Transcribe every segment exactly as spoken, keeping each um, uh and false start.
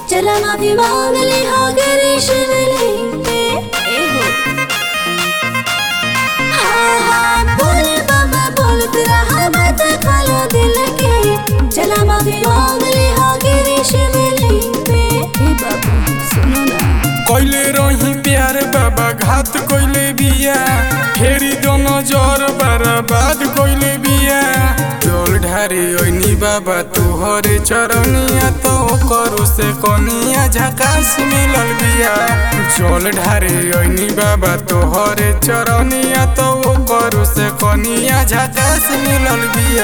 चला माफी मांग ले हाँ करे शिवलिंग पे ए हो। हाँ हाँ बोले बाबा बोलते रहा बात खोलो दिल के, चला माफी मांग ले हाँ करे शिवलिंग पे। ए बाबू सुनो ना, कोइले रही प्यार बाबा घात कोइले बिया, फेरी दोनों जोर बर्बाद कोइले बिया। जल ढारी ओइनी बाबा तुहरे चरनिया, तो करू से कोनिया झकास मिलल बिया। जल ढारी ओइनी बाबा तुहरे चरनिया, तो करू से कोनिया झकास मिलल बिया।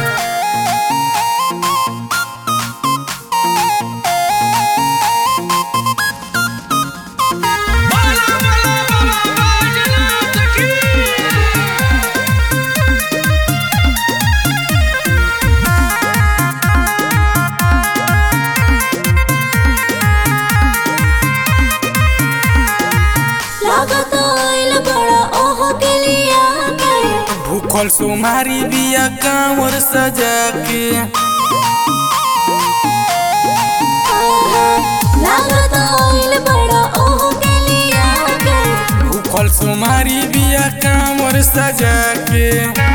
भूखल सुमारी बिया कांवर सजा के, भूखल सुमारी बिया कांवर सजा के।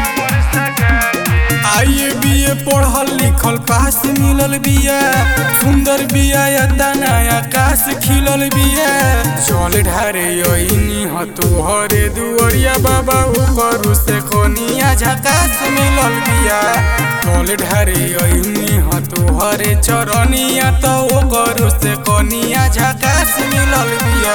आइए बिए पढ़ल लिखल पास मिलल बिया, सुंदर बिया या तना आकाश खिलल बिया। चल ढारे ओइनी ह तुहरे दुअरिया बाबा, करू से कोनिया झकास मिलल बिया। चल ढारे ओइनी ह तुहरे चरनिया, तो करू से कोनिया झकास मिलल बिया।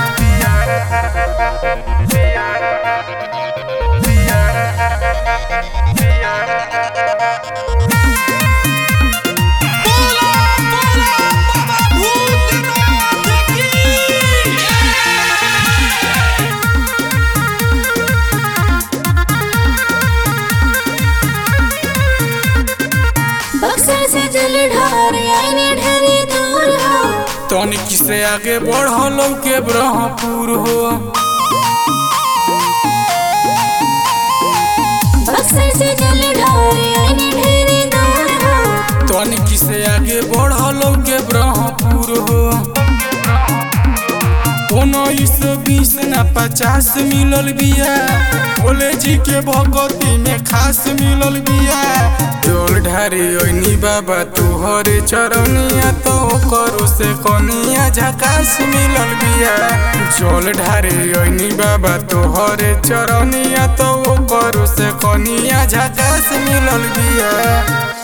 बक्सर से जल ढारे आईने ढेरी दूर हो, तनिक से आगे बढ़लो के ब्रह्मपुर हो। बक्सर से जल ढारे आईने ढेरी दूर हो, तनिक से आगे बढ़लो के ब्रह्मपुर हो। उन्नीस बीस ना पचास मिलल बिया, भोले जी के भगती में खास मिलल बिया। जल ढारी ओइनी बाबा तुहरे चरनिया, तो करू से कोनिया झकास मिलल बिया। जल ढारी ओइनी बाबा तुहरे चरनिया, तो करू से कोनिया झकास मिलल बिया।